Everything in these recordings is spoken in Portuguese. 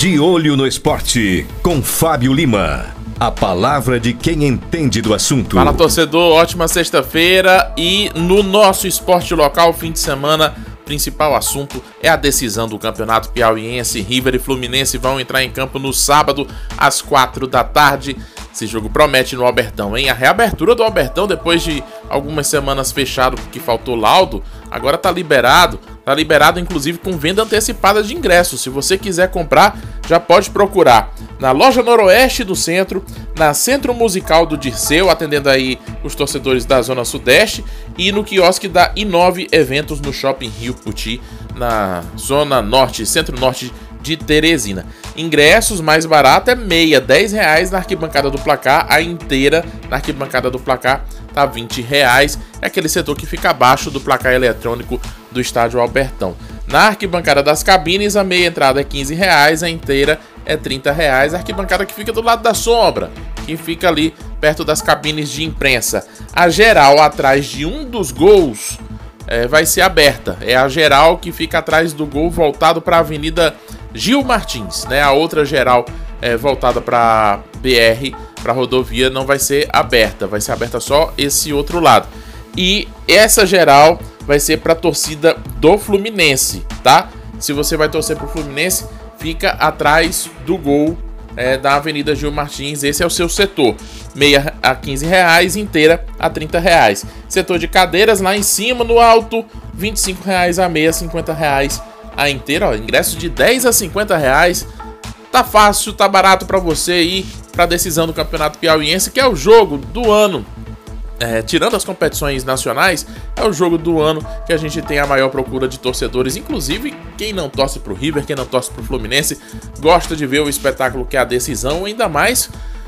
De Olho no Esporte, com Fábio Lima. A palavra de quem entende do assunto. Fala, torcedor, ótima sexta-feira. E no nosso esporte local, fim de semana, principal assunto é a decisão do Campeonato Piauiense. River e Fluminense vão entrar em campo no sábado, às 4 da tarde. Esse jogo promete no Albertão, hein? A reabertura do Albertão, depois de algumas semanas fechado porque faltou laudo, agora tá liberado. Tá liberado, inclusive, com venda antecipada de ingressos. Se você quiser comprar, já pode procurar na Loja Noroeste do Centro, na Centro Musical do Dirceu, atendendo aí os torcedores da Zona Sudeste, e no quiosque da I9 Eventos no Shopping Rio Puti, na Zona Norte, Centro-Norte de Teresina. Ingressos mais barato é meia, R$10 na arquibancada do placar, a inteira na arquibancada do placar tá R$20. É aquele setor que fica abaixo do placar eletrônico do estádio Albertão. Na arquibancada das cabines, a meia entrada é R$15, a inteira é R$30. A arquibancada que fica do lado da sombra, que fica ali perto das cabines de imprensa. A geral atrás de um dos gols vai ser aberta. É a geral que fica atrás do gol voltado para a Avenida Gil Martins, né? A outra geral voltada para BR, para rodovia, não vai ser aberta. Vai ser aberta só esse outro lado. E essa geral vai ser para a torcida do Fluminense, tá? Se você vai torcer para o Fluminense, fica atrás do gol da Avenida Gil Martins. Esse é o seu setor. Meia a R$15, inteira a R$30. Setor de cadeiras lá em cima, no alto, R$25 a meia, R$50 a inteira. Ó, ingresso de R$10 a R$50. Tá fácil, tá barato para você ir para a decisão do Campeonato Piauiense, que é o jogo do ano. Tirando as competições nacionais, é o jogo do ano que a gente tem a maior procura de torcedores. Inclusive, quem não torce pro River, quem não torce pro Fluminense, gosta de ver o espetáculo que é a decisão, ainda mais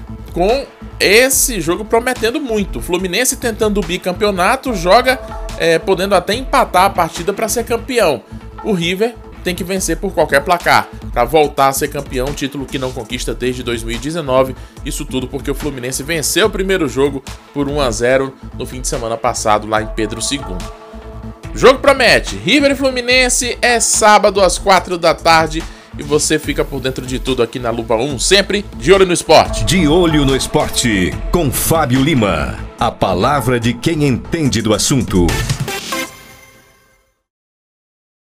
com esse jogo prometendo muito. O Fluminense tentando o bicampeonato, joga podendo até empatar a partida para ser campeão. O River tem que vencer por qualquer placar para voltar a ser campeão, título que não conquista desde 2019. Isso tudo porque o Fluminense venceu o primeiro jogo por 1-0 no fim de semana passado lá em Pedro II. O jogo promete. River e Fluminense é sábado às 4 da tarde e você fica por dentro de tudo aqui na Lupa 1, sempre de olho no esporte. De Olho no Esporte, com Fábio Lima. A palavra de quem entende do assunto.